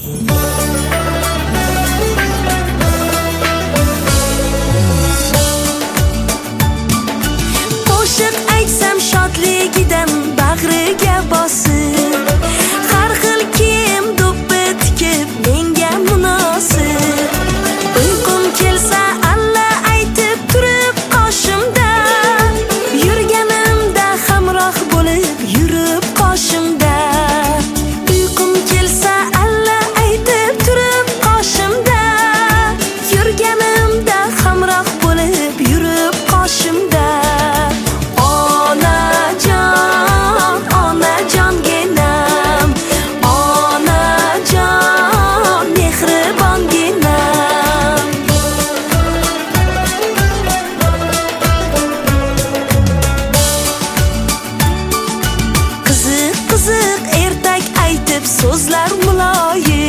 Qo'shiq aytsam shodligidan bag'riga bosib, har xil kiyim do'ppi tikib menga munosib. Uyqum kelsa alla aytib turib qoshimda, yurganimda hamroh bo'lib yurib qoshimda. Uyqum kelsa alla aytib turib qoshimda, yurganimda hamroh bo'lib yurib qoshimda. Qiziq ertak aytib so'zlar muloyim,